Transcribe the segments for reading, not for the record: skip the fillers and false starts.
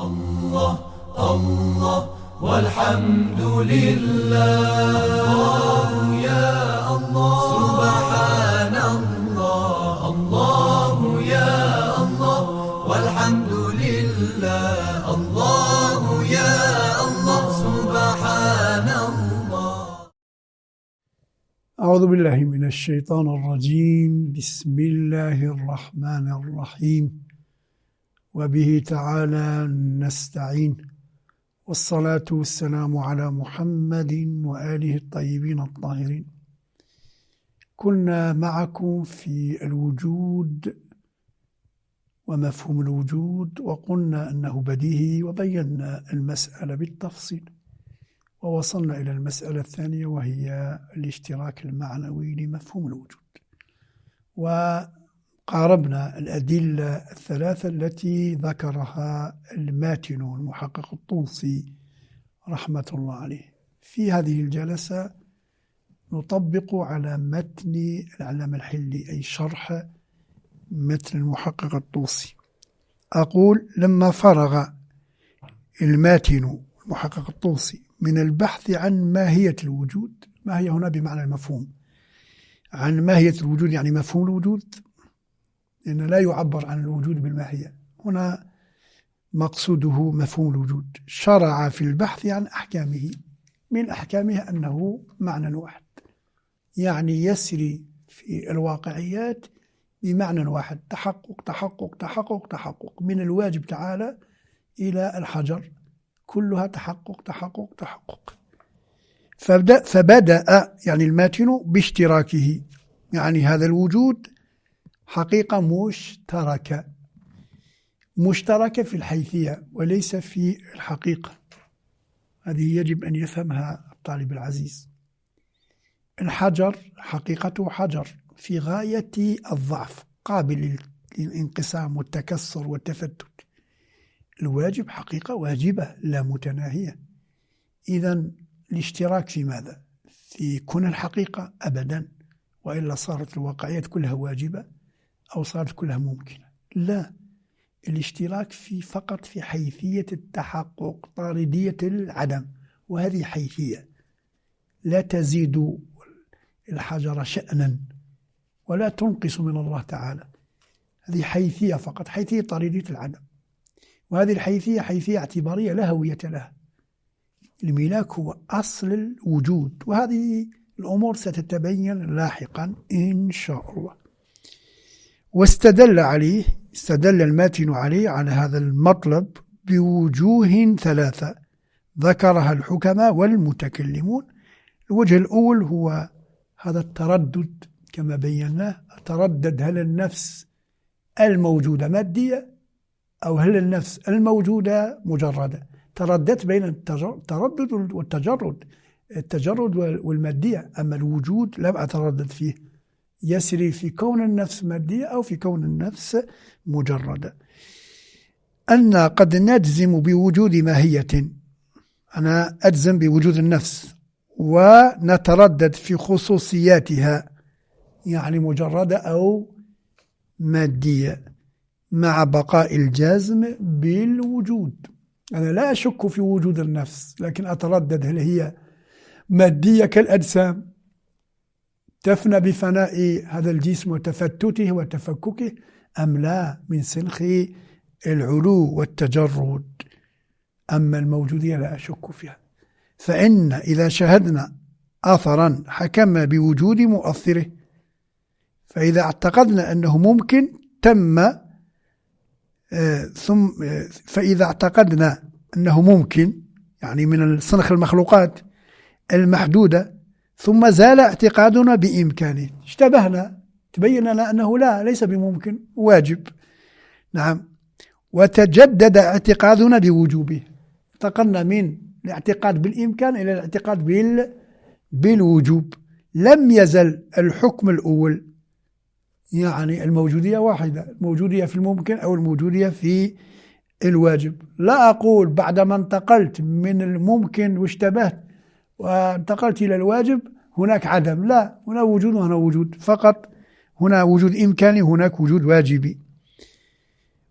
الله الله والحمد لله، الله يا الله سبحان الله، الله يا الله والحمد لله، الله يا الله سبحان الله. أعوذ بالله من الشيطان الرجيم. بسم الله الرحمن الرحيم، وبه تعالى نستعين، والصلاة والسلام على محمد وآله الطيبين الطاهرين. كنا معكم في الوجود ومفهوم الوجود، وقلنا أنه بديهي، وبينا المسألة بالتفصيل، ووصلنا إلى المسألة الثانية وهي الاشتراك المعنوي لمفهوم الوجود، وقاربنا الأدلة الثلاثة التي ذكرها الماتن المحقق الطوسي رحمة الله عليه. في هذه الجلسة نطبق على متن العلامة الحلي، أي شرح متن المحقق الطوسي. أقول: لما فرغ الماتن المحقق الطوسي من البحث عن ماهية الوجود، ماهية هنا بمعنى المفهوم، عن ماهية الوجود يعني مفهوم الوجود، لأن لا يعبر عن الوجود بالماهية، هنا مقصوده مفهوم الوجود. شرع في البحث عن أحكامه، من أحكامه أنه معنى واحد، يعني يسري في الواقعيات بمعنى واحد، تحقق تحقق تحقق تحقق، من الواجب تعالى إلى الحجر كلها تحقق تحقق تحقق. فبدأ يعني الماتن باشتراكه، يعني هذا الوجود حقيقة مشتركة في الحيثية وليس في الحقيقة. هذه يجب أن يفهمها الطالب العزيز. الحجر حقيقته حجر في غاية الضعف، قابل للانقسام والتكسر والتفتت. الواجب حقيقة واجبة لا متناهية. إذن الاشتراك في ماذا؟ في كون الحقيقة؟ أبدا، وإلا صارت الواقعيات كلها واجبة أو صارت كلها ممكنة. لا، الاشتراك فقط في حيثية التحقق، طاردية العدم، وهذه حيثية لا تزيد الحجر شأنا ولا تنقص من الله تعالى. هذه حيثية فقط، حيثية طاردية العدم، وهذه الحيثية حيثية اعتبارية لا هوية لها. الملاك هو أصل الوجود، وهذه الأمور ستتبين لاحقا إن شاء الله. استدل الماتن عليه على هذا المطلب بوجوه ثلاثة ذكرها الحكماء والمتكلمون. الوجه الأول هو هذا التردد كما بيناه، تردد هل النفس الموجودة مادية أو هل النفس الموجودة مجردة. ترددت بين التردد والتجرد، التجرد والمادية، أما الوجود لم أتردد فيه، يسري في كون النفس مادية أو في كون النفس مجردة. أن قد نجزم بوجود ماهية، أنا أجزم بوجود النفس، ونتردد في خصوصياتها يعني مجردة أو مادية، مع بقاء الجزم بالوجود. أنا لا أشك في وجود النفس، لكن أتردد هل هي مادية كالأجسام تفنى بفناء هذا الجسم وتفتته وتفككه، أم لا، من سنخ العلو والتجرد. أما الموجودية لا أشك فيها. فإن إذا شاهدنا أثرا حكم بوجود مؤثره، فإذا اعتقدنا أنه ممكن فإذا اعتقدنا أنه ممكن، يعني من صنخ المخلوقات المحدودة، ثم زال اعتقادنا بإمكانه، اشتبهنا، تبين لنا أنه ليس بممكن، واجب. نعم. وتجدد اعتقادنا بوجوبه، انتقلنا من الاعتقاد بالإمكان إلى الاعتقاد بالوجوب. لم يزل الحكم الأول، يعني الموجودية واحدة، الموجودية في الممكن أو الموجودية في الواجب. لا أقول بعدما انتقلت من الممكن واشتبهت وانتقلت إلى الواجب هناك عدم، لا، هنا وجود وهنا وجود، فقط هنا وجود إمكاني، هناك وجود واجبي.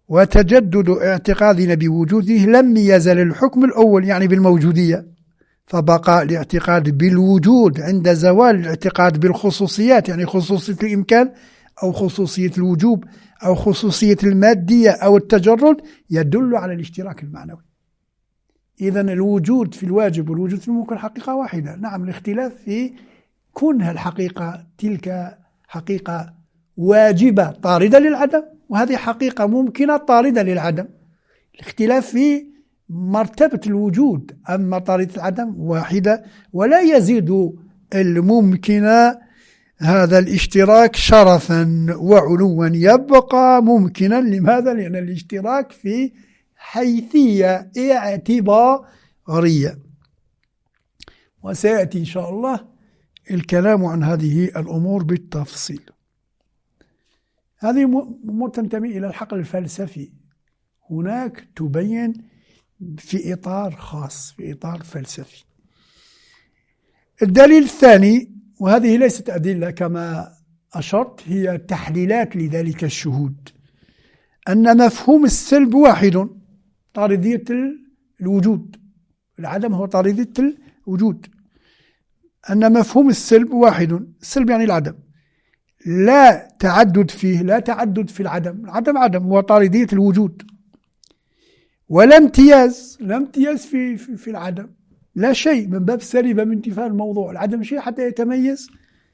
وتجدد اعتقادنا بوجوده لم يزل الحكم الأول يعني بالموجودية، فبقى الاعتقاد بالوجود عند زوال الاعتقاد بالخصوصيات يعني خصوصية الإمكان أو خصوصية الوجوب أو خصوصية المادية أو التجرد يدل على الاشتراك المعنوي. إذن الوجود في الواجب والوجود في الممكن حقيقة واحدة. نعم، الاختلاف في كونها الحقيقة تلك حقيقة واجبة طاردة للعدم، وهذه حقيقة ممكنة طاردة للعدم. الاختلاف في مرتبة الوجود، أما طاردة العدم واحدة، ولا يزيد الممكن هذا الاشتراك شرفا وعلوا، يبقى ممكنا. لماذا؟ لأن الاشتراك في حيثية اعتبارية، وسيأتي إن شاء الله الكلام عن هذه الأمور بالتفصيل. هذه أمور تنتمي إلى الحقل الفلسفي، هناك تبين في إطار خاص، في إطار فلسفي. الدليل الثاني، وهذه ليست أدلة كما أشرت، هي تحليلات لذلك الشهود، أن مفهوم السلب واحد، طاردية الوجود، العدم هو طاردية الوجود، أن مفهوم السلب واحد، السلب يعني العدم، لا تعدد فيه، لا تعدد في العدم، العدم عدم هو طاردية الوجود، ولا امتياز، لا امتياز في العدم، لا شيء، من باب سلب من انتفاء الموضوع، العدم شيء حتى يتميز.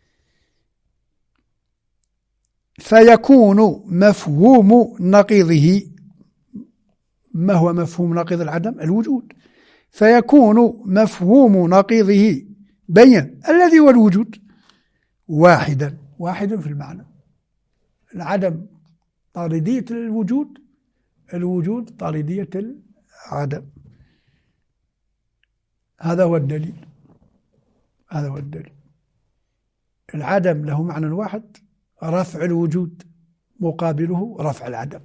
فيكون مفهوم نقيضه، ما هو مفهوم نقيض العدم؟ الوجود. فيكون مفهوم نقيضه بين الذي هو الوجود واحدا في المعنى. العدم طاردية الوجود، الوجود طاردية العدم. هذا هو الدليل، هذا هو الدليل. العدم له معنى واحد، رفع الوجود، مقابله رفع العدم.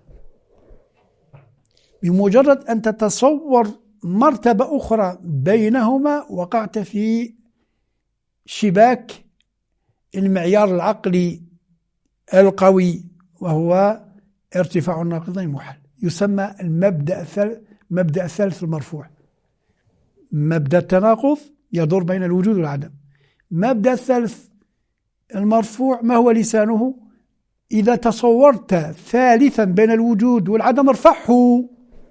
بمجرد أن تتصور مرتبة أخرى بينهما وقعت في شباك المعيار العقلي القوي، وهو ارتفاع الناقضين محال، يسمى المبدأ الثالث المرفوع. مبدأ التناقض يدور بين الوجود والعدم. مبدأ الثالث المرفوع ما هو لسانه؟ إذا تصورت ثالثا بين الوجود والعدم ارفعه،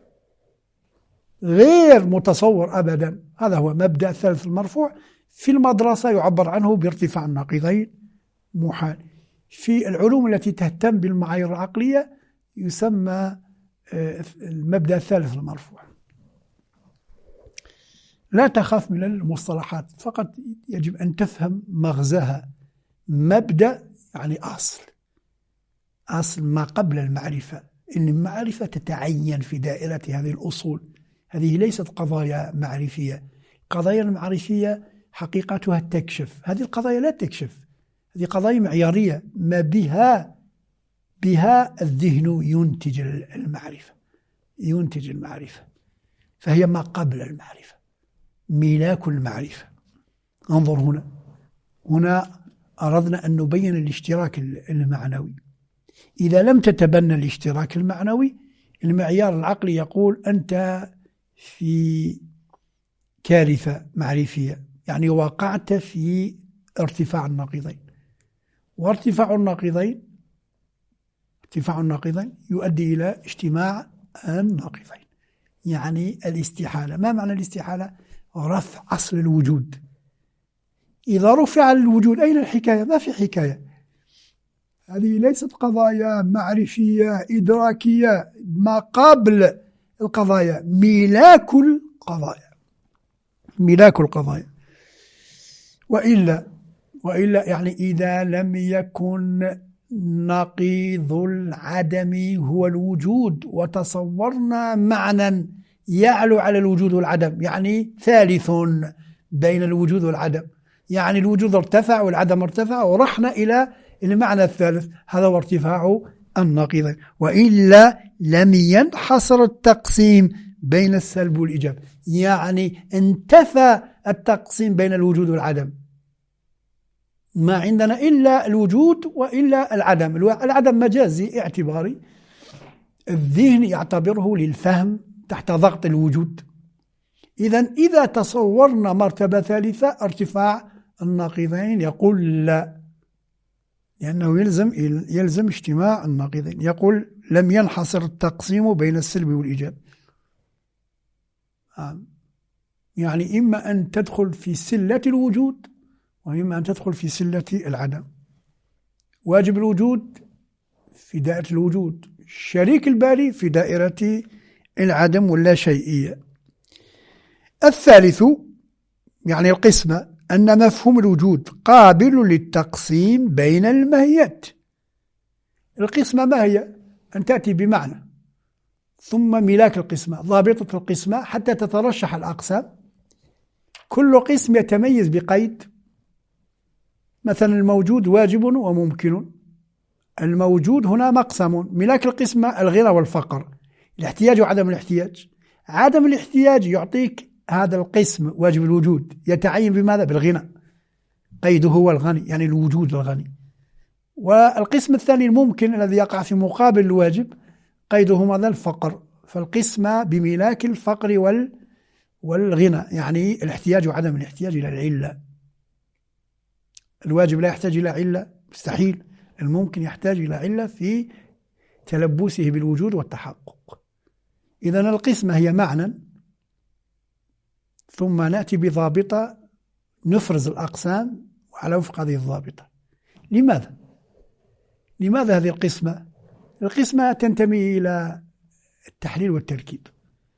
غير متصور أبدا. هذا هو مبدأ الثالث المرفوع، في المدرسة يعبر عنه بارتفاع الناقضين محال. في العلوم التي تهتم بالمعايير العقلية يسمى المبدأ الثالث المرفوع. لا تخاف من المصطلحات، فقط يجب أن تفهم مغزاها. مبدأ يعني أصل ما قبل المعرفة، إن المعرفة تتعين في دائرة هذه الأصول. هذه ليست قضايا معرفية، قضايا المعرفية حقيقتها تكشف، هذه القضايا لا تكشف، هذه قضايا معيارية، ما بها الذهن ينتج المعرفة، فهي ما قبل المعرفة، ملاك المعرفة. انظر هنا أردنا أن نبين الاشتراك المعنوي. إذا لم تتبنى الاشتراك المعنوي، المعيار العقلي يقول أنت في كارثة معرفية، يعني وقعت في ارتفاع الناقضين. وارتفاع الناقضين يؤدي إلى اجتماع الناقضين، يعني الاستحالة. ما معنى الاستحالة؟ رفع أصل الوجود. إذا رفع الوجود أين الحكاية؟ ما في حكاية. هذه ليست قضايا معرفية إدراكية، ما قبل القضايا، ملاك القضايا. وإلا يعني إذا لم يكن نقيض العدم هو الوجود، وتصورنا معنى يعلو على الوجود والعدم، يعني ثالث بين الوجود والعدم، يعني الوجود ارتفع والعدم ارتفع، ورحنا إلى المعنى الثالث، هذا هو ارتفاع النقيضين. وإلا لم ينحصر التقسيم بين السلب والإيجاب، يعني انتفى التقسيم بين الوجود والعدم، ما عندنا إلا الوجود وإلا العدم. العدم مجازي اعتباري، الذهن يعتبره للفهم تحت ضغط الوجود. إذا تصورنا مرتبة ثالثة ارتفاع الناقضين يقول لا، لأنه يلزم اجتماع الناقضين. يقول لم ينحصر التقسيم بين السلب والإيجاب، يعني إما أن تدخل في سلة الوجود وإما أن تدخل في سلة العدم. واجب الوجود في دائرة الوجود، شريك الباري في دائرة العدم واللا شيئية. الثالث يعني القسمة أن مفهوم الوجود قابل للتقسيم بين الماهيات. القسمة ما هي؟ أن تأتي بمعنى ثم ملاك القسمة، ضابطة القسمة حتى تترشح الأقسام. كل قسم يتميز بقيد، مثلا الموجود واجب وممكن. الموجود هنا مقسم، ملاك القسمة الغنى والفقر، الاحتياج وعدم الاحتياج. عدم الاحتياج يعطيك هذا القسم واجب الوجود يتعين بماذا؟ بالغنى، قيده هو الغني، يعني الوجود الغني. والقسم الثاني الممكن الذي يقع في مقابل الواجب قيده ماذا؟ الفقر. فالقسمة بملاك الفقر والغنى، يعني الاحتياج وعدم الاحتياج إلى العلة. الواجب لا يحتاج إلى علة، مستحيل. الممكن يحتاج إلى علة في تلبسه بالوجود والتحقق. إذن القسمة هي معنى ثم نأتي بضابطة نفرز الأقسام على وفق هذه الضابطة. لماذا هذه القسمة؟ القسمة تنتمي إلى التحليل والتركيب.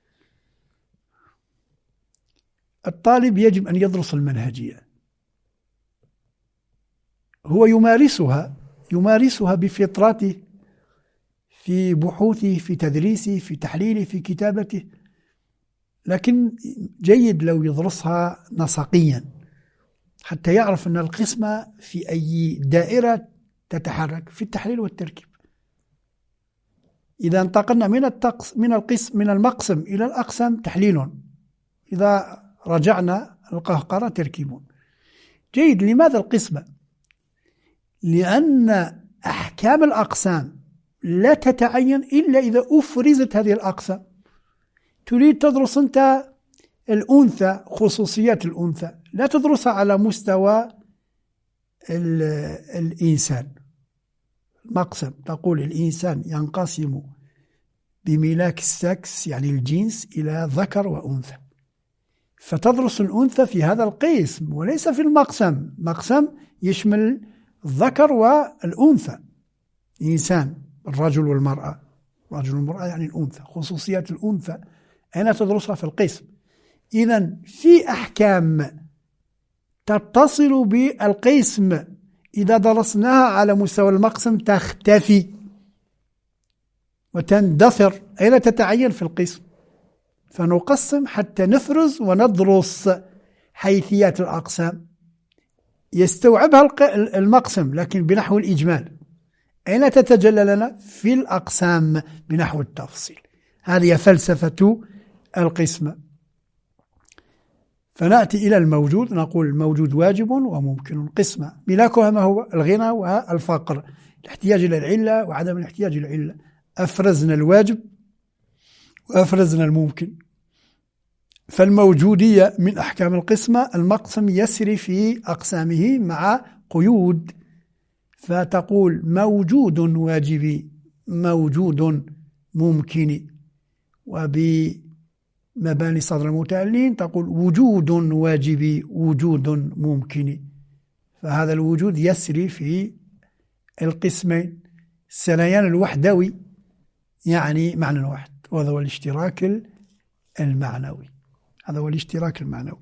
الطالب يجب أن يدرس المنهجية، هو يمارسها بفطرته، في بحوثه، في تدريسه، في تحليله، في كتابته، لكن جيد لو يدرسها نسقيا حتى يعرف أن القسمة في أي دائرة تتحرك في التحليل والتركيب. إذا انتقلنا من المقسم إلى الأقسام تحليل، إذا رجعنا القهقرة تركيب. جيد. لماذا القسمة؟ لأن أحكام الأقسام لا تتعين إلا إذا أفرزت هذه الأقسام. تريد تدرس أنت الأنثى، خصوصيات الأنثى، لا تدرسها على مستوى الإنسان. مقسم تقول الإنسان ينقسم بملاك السكس يعني الجنس إلى ذكر وأنثى، فتدرس الأنثى في هذا القسم وليس في المقسم. مقسم يشمل الذكر والأنثى، إنسان الرجل والمرأة، الرجل والمرأة يعني الأنثى، خصوصيات الأنثى أين تدرسها؟ في القسم. إذن في أحكام تتصل بالقسم إذا درسناها على مستوى المقسم تختفي وتندثر، أين تتعين؟ في القسم. فنقسم حتى نفرز وندرس حيثيات الأقسام يستوعبها المقسم لكن بنحو الإجمال. أين تتجلى لنا؟ في الأقسام بنحو التفصيل. هذه فلسفة القسمة. فنأتي إلى الموجود، نقول الموجود واجب وممكن. قسمة ملاكها ما هو؟ الغنى والفقر، الاحتياج إلى العلة وعدم الاحتياج إلى العلة. أفرزنا الواجب وأفرزنا الممكن. فالموجودية من أحكام القسمة، المقسم يسري في أقسامه مع قيود، فتقول موجود واجبي، موجود ممكن. وبمباني صدر المتألين تقول وجود واجبي، وجود ممكن. فهذا الوجود يسري في القسمين. السريان الوحدوي يعني معنى واحد، وهذا هو الاشتراك المعنوي. هذا هو الاشتراك المعنوي.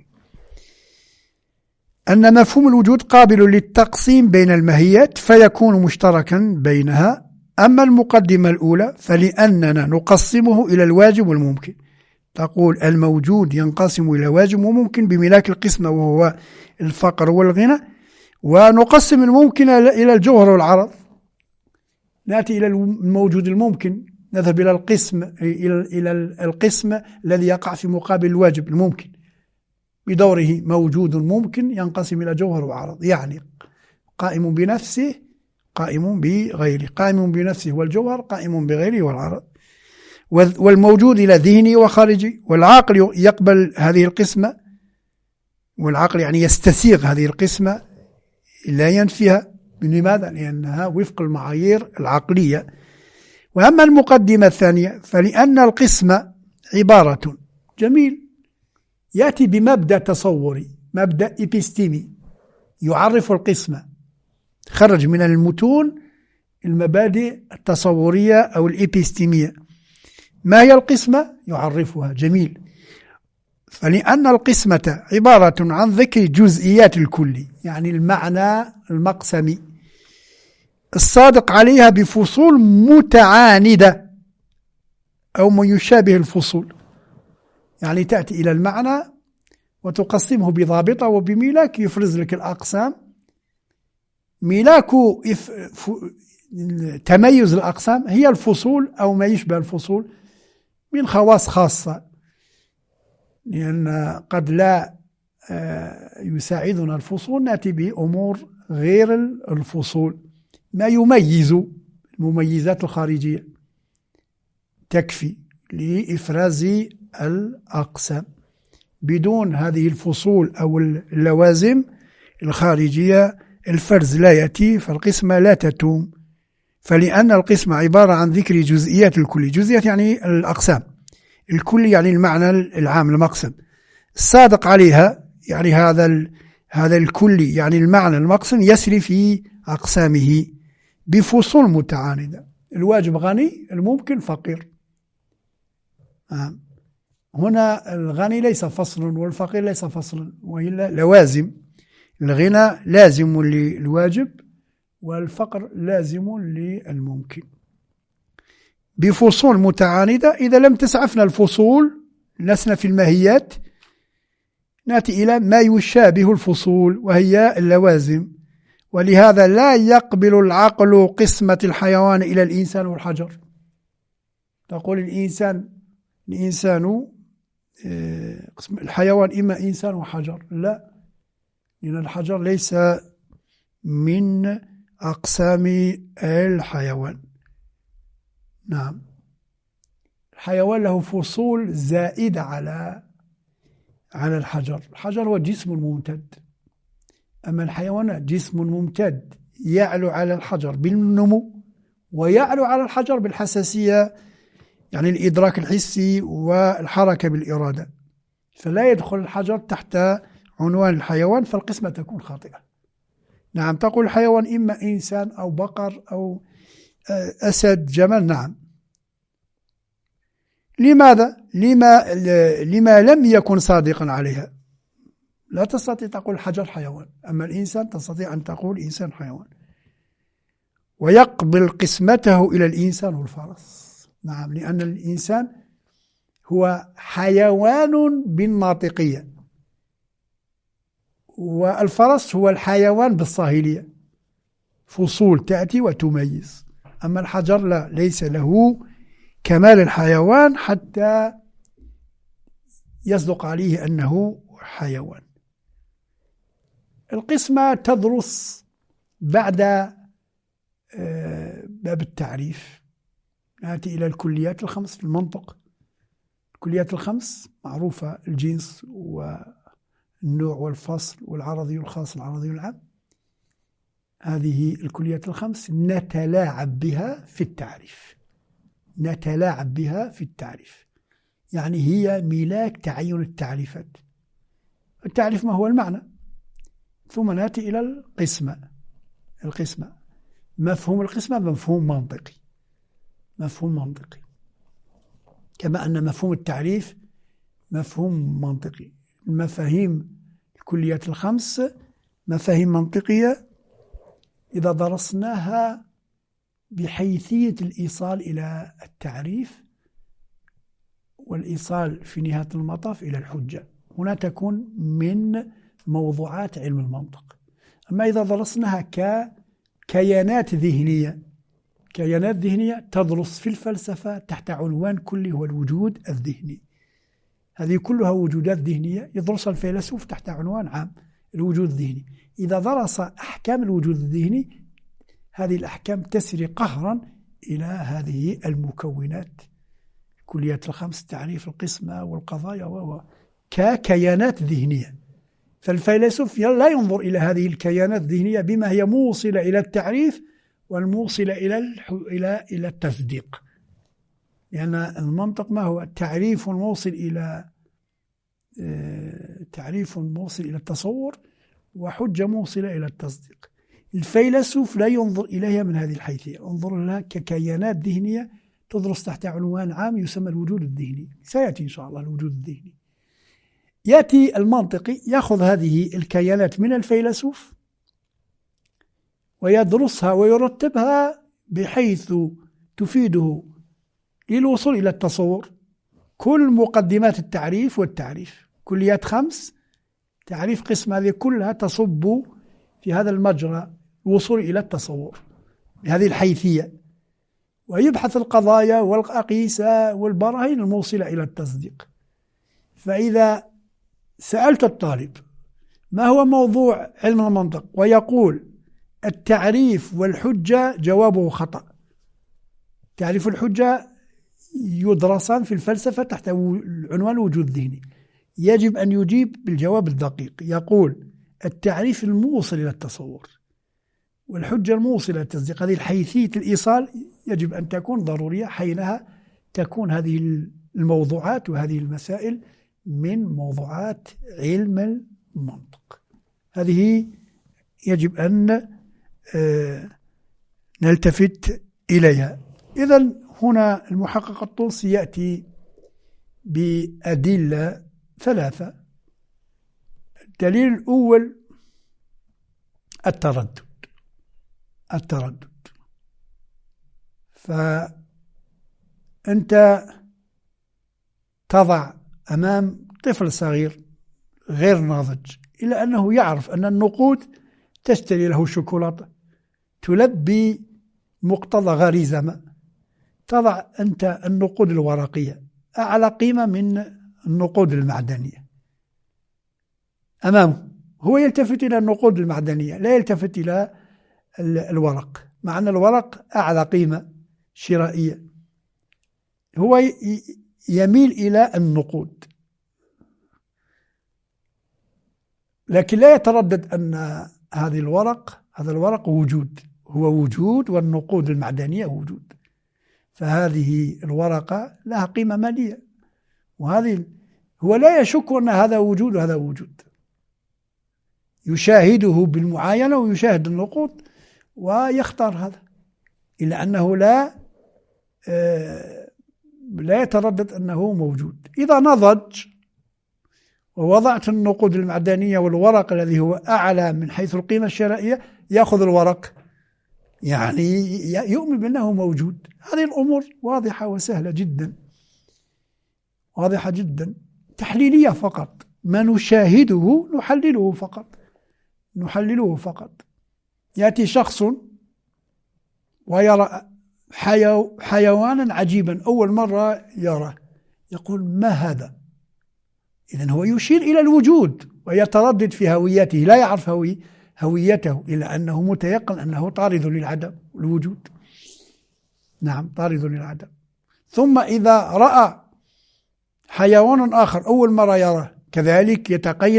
أن مفهوم الوجود قابل للتقسيم بين الماهيات فيكون مشتركا بينها. أما المقدمة الأولى فلأننا نقسمه إلى الواجب والممكن. تقول الموجود ينقسم إلى واجب وممكن بملاك القسمة وهو الفقر والغنى، ونقسم الممكن إلى الجوهر والعرض. نأتي إلى الموجود الممكن، نذهب إلى القسم الذي يقع في مقابل الواجب الممكن بدوره. موجود ممكن ينقسم إلى جوهر وعرض، يعني قائم بنفسه قائم بغيره، قائم بنفسه والجوهر، قائم بغيره والعرض. والموجود إلى ذهني وخارجي، والعقل يقبل هذه القسمة، والعقل يعني يستسيغ هذه القسمة لا ينفيها. لماذا؟ لأنها وفق المعايير العقلية. وأما المقدمة الثانية فلأن القسمة عبارة جميل يأتي بمبدأ تصوري، مبدأ إبستيمي يعرف القسمة، خرج من المتون المبادئ التصورية أو الإبستيمية. ما هي القسمة؟ يعرفها. جميل. فلأن القسمة عبارة عن ذكر جزئيات الكل، يعني المعنى المقسمي الصادق عليها بفصول متعاندة أو ما يشابه الفصول، يعني تأتي إلى المعنى وتقسمه بضابطة وبميلاك يفرز لك الأقسام. ميلاك تميز الأقسام هي الفصول أو ما يشبه الفصول من خواص خاصة، لأن قد لا يساعدنا الفصول، نأتي بأمور غير الفصول، ما يميز المميزات الخارجية تكفي لإفراز الأقسام. بدون هذه الفصول أو اللوازم الخارجية الفرز لا يأتي، فالقسمة لا تتم. فلأن القسمة عبارة عن ذكر جزئيات الكل، جزئيات يعني الأقسام، الكل يعني المعنى العام المقسم، الصادق عليها يعني هذا الكل يعني المعنى المقسم يسري في أقسامه بفصول متعاندة. الواجب غني، الممكن فقير. هنا الغني ليس فصل والفقير ليس فصلا، وإلا لوازم. الغنى لازم للواجب والفقر لازم للممكن بفصول متعاندة. إذا لم تسعفنا الفصول لسنا في الماهيات، نأتي إلى ما يشابه الفصول وهي اللوازم. ولهذا لا يقبل العقل قسمة الحيوان إلى الإنسان والحجر. تقول الإنسان الحيوان إما إنسان وحجر، لا، لأن الحجر ليس من أقسام الحيوان. نعم، الحيوان له فصول زائدة على الحجر. الحجر هو جسم ممتد، أما الحيوان جسم ممتد يعلو على الحجر بالنمو ويعلو على الحجر بالحساسية، يعني الإدراك الحسي والحركة بالإرادة، فلا يدخل الحجر تحت عنوان الحيوان، فالقسمة تكون خاطئة. نعم، تقول الحيوان إما إنسان أو بقر أو أسد جمل. نعم، لماذا؟ لما لم يكن صادقا عليها. لا تستطيع تقول الحجر حيوان، أما الإنسان تستطيع أن تقول إنسان حيوان. ويقبل قسمته إلى الإنسان والفرس. نعم، لأن الإنسان هو حيوان بالناطقية، والفرس هو الحيوان بالصاهلية، فصول تأتي وتميز. أما الحجر لا، ليس له كمال الحيوان حتى يصدق عليه أنه حيوان. القسمة تدرس بعد باب التعريف، نأتي إلى الكليات الخمس في المنطق. الكليات الخمس معروفة: الجنس والنوع والفصل والعرضي والخاص العرضي والعام. هذه الكليات الخمس نتلاعب بها في التعريف، يعني هي ملاك تعين التعريفات. التعريف ما هو المعنى، ثم نأتي إلى القسمة. مفهوم القسمة مفهوم منطقي، كما أن مفهوم التعريف مفهوم منطقي. المفاهيم الكليات الخمس مفاهيم منطقية إذا درسناها بحيثية الإيصال إلى التعريف والإيصال في نهاية المطاف إلى الحجة، هنا تكون من موضوعات علم المنطق. أما إذا درسناها ككيانات ذهنية تدرس في الفلسفة تحت عنوان كلي هو الوجود الذهني. هذه كلها وجودات ذهنية يدرسها الفيلسوف تحت عنوان عام الوجود الذهني. إذا درس أحكام الوجود الذهني، هذه الأحكام تسري قهرا إلى هذه المكونات كليات الخمس، تعريف القسمة والقضايا ككيانات ذهنية. فالفيلسوف لا ينظر إلى هذه الكيانات الذهنية بما هي موصلة إلى التعريف والموصلة إلى التصديق، لأن المنطق ما هو؟ تعريف موصل إلى التصور وحجة موصلة إلى التصديق. الفيلسوف لا ينظر إليها من هذه الحيثية، ينظر لها ككيانات ذهنية تدرس تحت عنوان عام يسمى الوجود الذهني. سيأتي إن شاء الله الوجود الذهني. يأتي المنطقي يأخذ هذه الكيانات من الفيلسوف ويدرسها ويرتبها بحيث تفيده للوصول إلى التصور. كل مقدمات التعريف والتعريف، كليات خمس، تعريف، قسم، هذه كلها تصب في هذا المجرى، الوصول إلى التصور بهذه الحيثية، ويبحث القضايا والأقيسة والبراهين الموصلة إلى التصديق. فإذا سألت الطالب ما هو موضوع علم المنطق ويقول التعريف والحجة، جوابه خطأ. تعريف الحجة يدرسان في الفلسفة تحت عنوان الوجود الذهني. يجب أن يجيب بالجواب الدقيق، يقول التعريف الموصل إلى التصور والحجة الموصلة إلى التصديق. هذه الحيثية الإيصال يجب أن تكون ضرورية، حينها تكون هذه الموضوعات وهذه المسائل من موضوعات علم المنطق. هذه يجب أن نلتفت إليها. إذن هنا المحقق الطوسي يأتي بأدلة ثلاثة. الدليل الأول التردد. فأنت تضع أمام طفل صغير غير ناضج إلا أنه يعرف أن النقود تشتري له شوكولاتة، تلبي مقتضى غريزة ما. تضع أنت النقود الورقية أعلى قيمة من النقود المعدنية أمامه، هو يلتفت إلى النقود المعدنية، لا يلتفت إلى الورق، مع أن الورق أعلى قيمة شرائية. هو يميل إلى النقود، لكن لا يتردد أن هذا الورق وجود، هو وجود، والنقود المعدنية وجود. فهذه الورقة لها قيمة مالية، وهذه هو لا يشك أن هذا وجود وهذا وجود، يشاهده بالمعاينة ويشاهد النقود ويختار هذا، إلا أنه لا يتردد أنه موجود. إذا نضج ووضعت النقود المعدنية والورق الذي هو أعلى من حيث القيمة الشرائية، يأخذ الورق، يعني يؤمن بأنه موجود. هذه الأمور واضحة وسهلة جدا، واضحة جدا، تحليلية فقط. ما نشاهده نحلله فقط. يأتي شخص ويرى حيوانا عجيبا أول مرة يراه، يقول ما هذا؟ إذن هو يشير إلى الوجود ويتردد في هويته، لا يعرف هويته، إلا أنه متيقن أنه طارد للعدم، الوجود نعم طارد للعدم. ثم إذا رأى حيوان آخر أول مرة يراه كذلك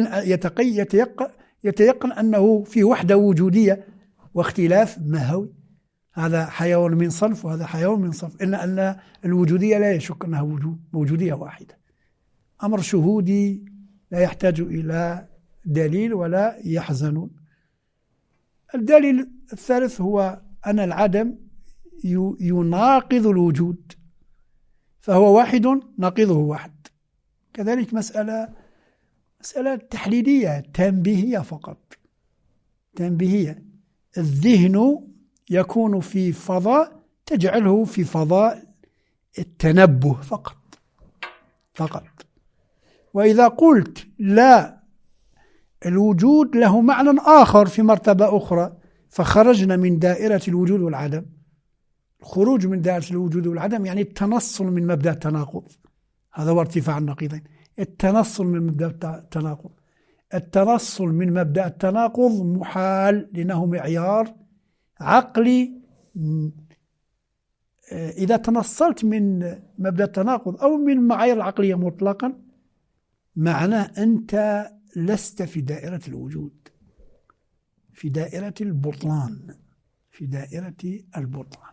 يتيقن أنه في وحدة وجودية واختلاف ماهوي، هذا حيوان من صنف وهذا حيوان من صنف، إلا أن الوجودية لا يشك أنها موجودية واحدة، أمر شهودي لا يحتاج إلى دليل ولا يحزنون. الدليل الثالث هو أن العدم يناقض الوجود، فهو واحد ناقضه واحد. كذلك مسألة تحليلية تنبيهية فقط، تنبيهية. الذهن يكون في فضاء تجعله في فضاء التنبه فقط. وإذا قلت لا، الوجود له معنى آخر في مرتبة أخرى، فخرجنا من دائرة الوجود والعدم. الخروج من دائرة الوجود والعدم يعني التنصل من مبدأ التناقض، هذا هو ارتفاع النقيضين. التنصل من مبدأ التناقض، التنصل من مبدأ التناقض محال، لأنه معيار عقلي إذا تنصلت من مبدأ التناقض أو من المعايير العقلية مطلقا، معناه أنت لست في دائرة الوجود، في دائرة البطلان، في دائرة البطلان.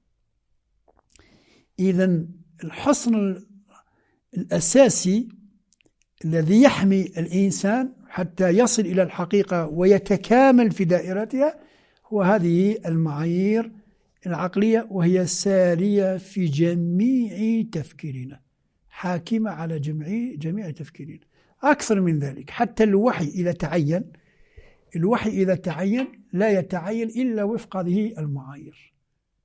إذن الحصن الأساسي الذي يحمي الإنسان حتى يصل إلى الحقيقة ويتكامل في دائرتها هو هذه المعايير العقلية، وهي سارية في جميع تفكيرنا، حاكمة على جميع تفكيرنا. أكثر من ذلك، حتى الوحي إذا تعين لا يتعين إلا وفق هذه المعايير.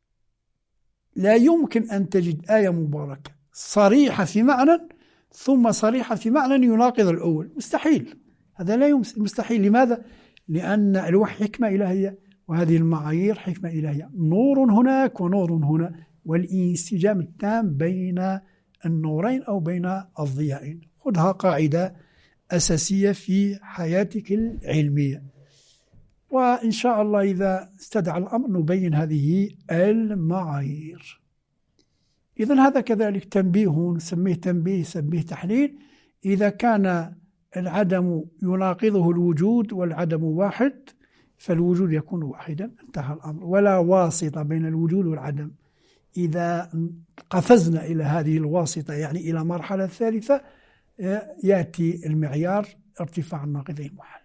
لا يمكن أن تجد آية مباركة صريحة في معنى ثم صريحة في معنى يناقض الأول، مستحيل، هذا لا مستحيل. لماذا؟ لأن الوحي حكمة إلهية، وهذه المعايير حكمة إلهية، نور هناك ونور هنا، والانسجام التام بين النورين أو بين الضيائين. خذها قاعدة أساسية في حياتك العلمية، وإن شاء الله إذا استدعى الأمر نبين هذه المعايير. إذن هذا كذلك تنبيه، نسميه تنبيه، سميه تحليل. إذا كان العدم يناقضه الوجود والعدم واحد فالوجود يكون واحدا، انتهى الأمر، ولا واسطة بين الوجود والعدم. إذا قفزنا إلى هذه الواسطة، يعني إلى مرحلة ثالثة، يأتي المعيار ارتفاع الناقضين محال،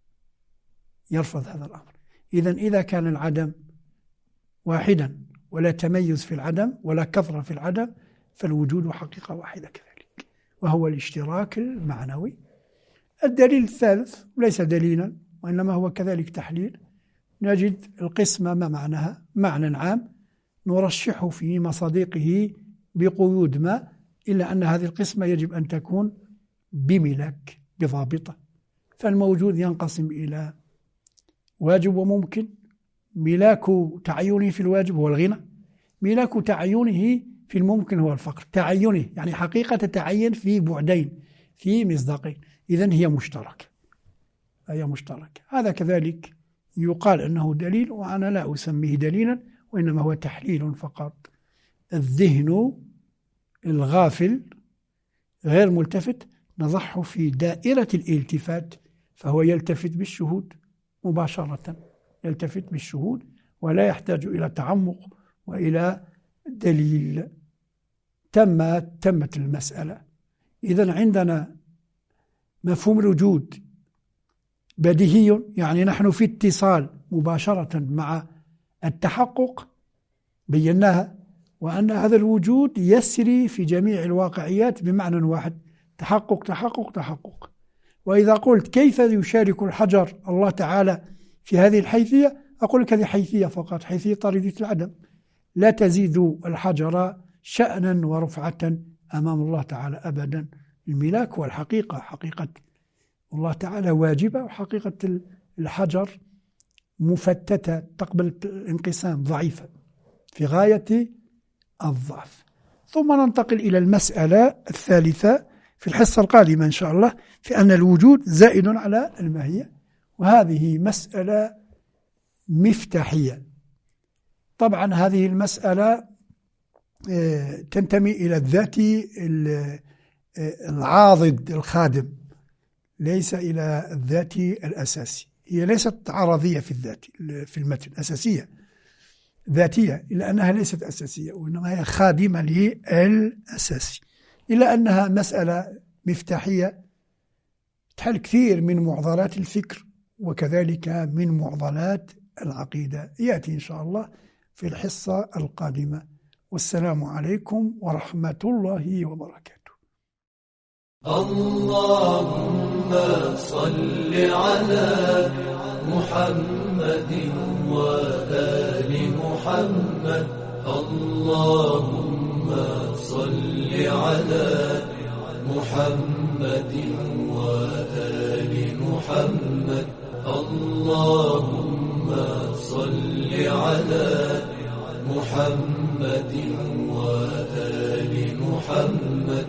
يرفض هذا الأمر. إذا كان العدم واحدا ولا تميز في العدم ولا كثرة في العدم فالوجود حقيقة واحدة كذلك، وهو الاشتراك المعنوي. الدليل الثالث ليس دليلا وإنما هو كذلك تحليل. نجد القسمة ما معناها؟ معنى عام نرشحه في مصادقه بقيود ما، إلا أن هذه القسمة يجب أن تكون بملاك بضابطة. فالموجود ينقسم إلى واجب وممكن. ملاك تعينه في الواجب هو الغنى، ملاك تعينه في الممكن هو الفقر. تعينه يعني حقيقة تتعين في بعدين، في مصداقين، إذن هي مشتركة. هذا كذلك يقال أنه دليل، وأنا لا أسميه دليلا وإنما هو تحليل فقط. الذهن الغافل غير ملتفت نضعه في دائرة الالتفات، فهو يلتفت بالشهود مباشرة، يلتفت بالشهود ولا يحتاج إلى تعمق وإلى دليل. تمت المسألة. إذن عندنا مفهوم الوجود بديهي، يعني نحن في اتصال مباشرة مع التحقق، بيناها، وأن هذا الوجود يسري في جميع الواقعيات بمعنى واحد، تحقق تحقق تحقق. وإذا قلت كيف يشارك الحجر الله تعالى في هذه الحيثية، أقول لك هذه حيثية فقط، حيثية طريدة العدم، لا تزيد الحجر شأنا ورفعة أمام الله تعالى أبدا. الملاك والحقيقة، حقيقة الله تعالى واجبة، وحقيقة الحجر مفتتة تقبل الانقسام، ضعيفة في غاية الضعف. ثم ننتقل إلى المسألة الثالثة في الحصة القادمة إن شاء الله، في أن الوجود زائد على الماهية، وهذه مسألة مفتاحية. طبعا هذه المسألة تنتمي إلى الذات العاضد الخادم، ليس إلى الذات الأساسي. هي ليست عرضية في الذات في المتن، أساسية ذاتية، إلا أنها ليست أساسية وإنما هي خادمة للأساسي، إلا أنها مسألة مفتاحية تحل كثير من معضلات الفكر وكذلك من معضلات العقيدة. يأتي إن شاء الله في الحصة القادمة. والسلام عليكم ورحمة الله وبركاته. اللهم صل على محمد وآل محمد. اللهم صل على محمد وآل محمد. اللهم صل على محمد وآل محمد.